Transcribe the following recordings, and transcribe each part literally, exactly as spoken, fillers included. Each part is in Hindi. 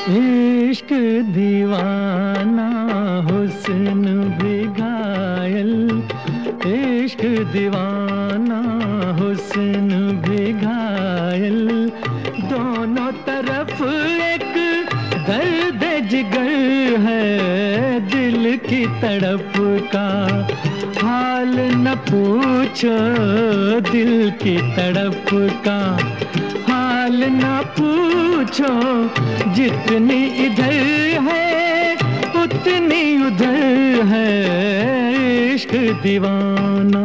इश्क दीवाना हुस्न भी घायल, इश्क दीवाना हुस्न भी घायल, दोनों तरफ एक दर्द जिगर है, दिल की तड़प का हाल न पूछो, दिल की तड़प का हाल न पूछो, जितनी इधर है उतनी उधर है इश्क दीवाना।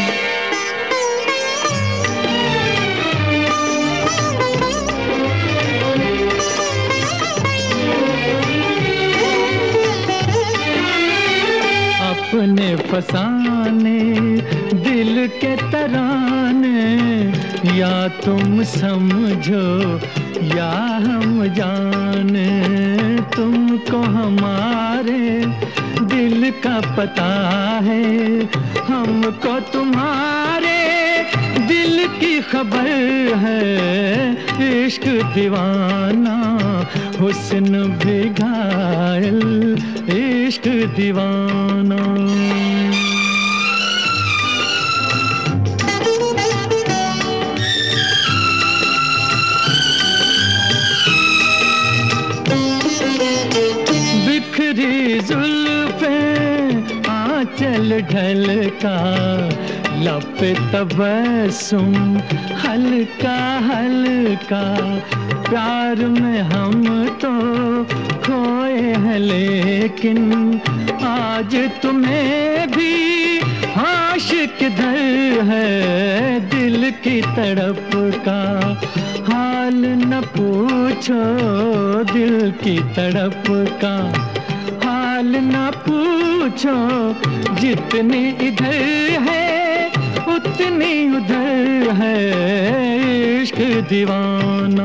अपने फसाने दिल के तराने, या तुम समझो या हम जाने, तुमको हमारे दिल का पता है, हमको तुम्हारे दिल की खबर है। इश्क दीवाना हुस्न भी घायल, इश्क दीवाना। बिखरी जुल्फें आंचल ढलका, लब तबस्सुम हल्का हल्का, प्यार में हम तो खोए हैं लेकिन आज तुम्हें भी आशिक दर है, दिल की तड़प का हाल न पूछो, दिल की तड़प का हाल न पूछो, जितनी इधर है उतनी उधर है इश्क दीवाना।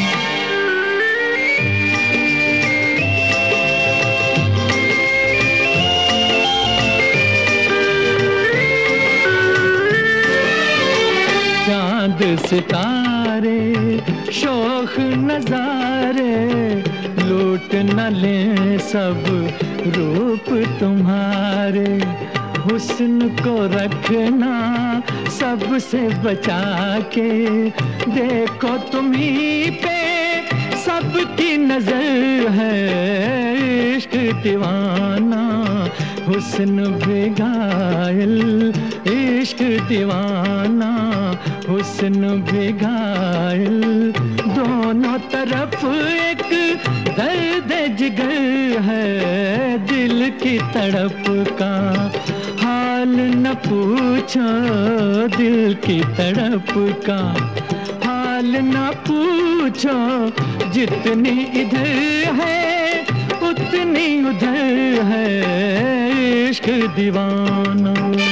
चांद सितारे शोख नजारे, लूट न ले सब रूप तुम्हारे, हुस्न को रखना सबसे बचा के, देखो तुम्ही पे सबकी नजर है इश्क दीवाना हुस्न भी घायल, इश्क दीवाना हुस्न भी घायल, दोनों तरफ एक दर्द जिगर है, दिल की तड़प का हाल न पूछो, दिल की तड़प का हाल न पूछो, जितनी इधर है उतनी उधर है इश्क दीवाना।